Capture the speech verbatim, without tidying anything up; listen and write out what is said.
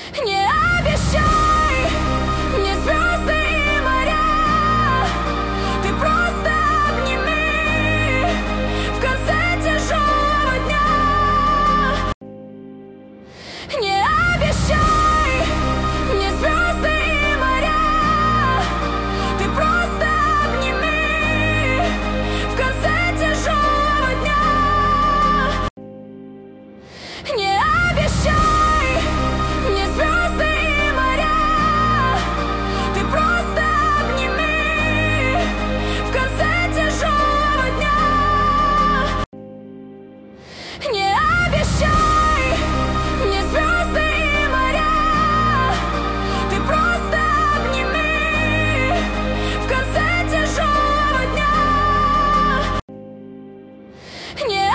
Не обещай мне звезды и моря, ты просто обними в конце тяжелого дня. Не обещай мне звезды и моря, ты просто обними в конце тяжелого дня. Не обещай мне звезды и моря, ты просто обними в конце тяжелого дня. Не обещай мне звезды и моря, ты просто обними в конце тяжелого дня. Не